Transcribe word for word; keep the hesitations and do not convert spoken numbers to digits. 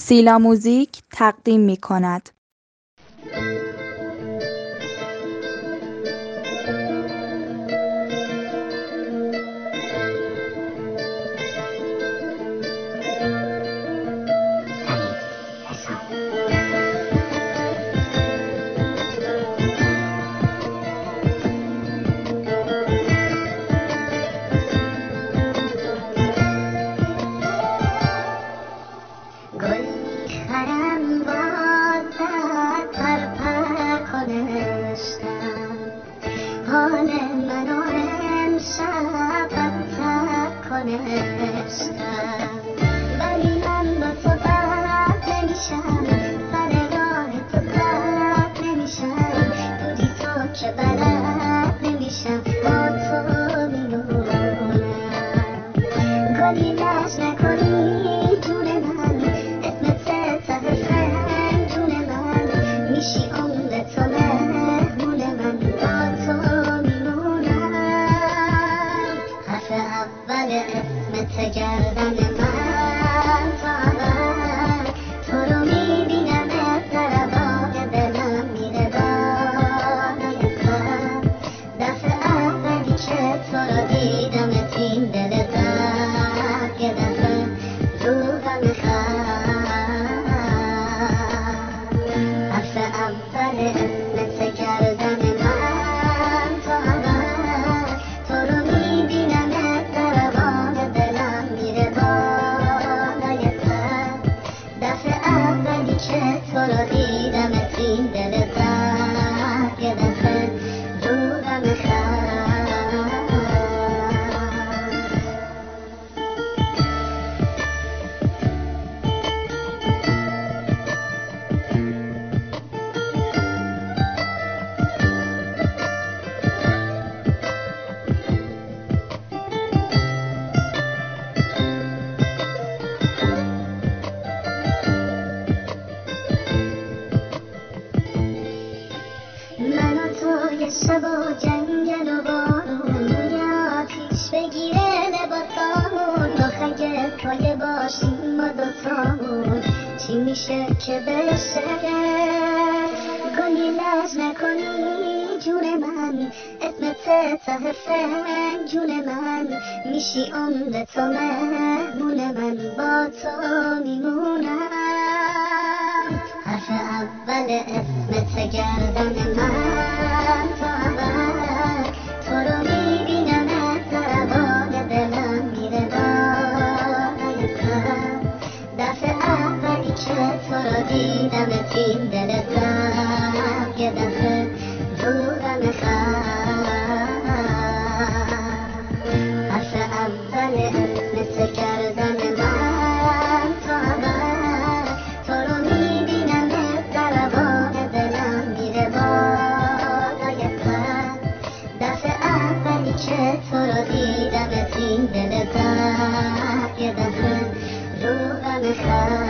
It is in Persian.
سیلا موزیک تقدیم می کند. شب و جنگل و بارون یا پیش بگیره لباسامون آخه پای باشیم ما دوتامون چی میشه که بشه گلی لج نکنی جون من اسمت ته فن جون من میشی عمر تو مهمون من با تو میمونم حرف اول اسمت گردن من تا ابد تو رو میبینم از ضربان دلم میره بالای سر دفعه اولی که تو رو دیدم تین دل زد یه دفعه دورم خواهد حرف اول اسمت گردن من تا ابد تو رو میبینم از ضربان دلم میره بالای سر دفعه اولی که تو رو دیدم تین دل زد یه دفعه رو غم خواهد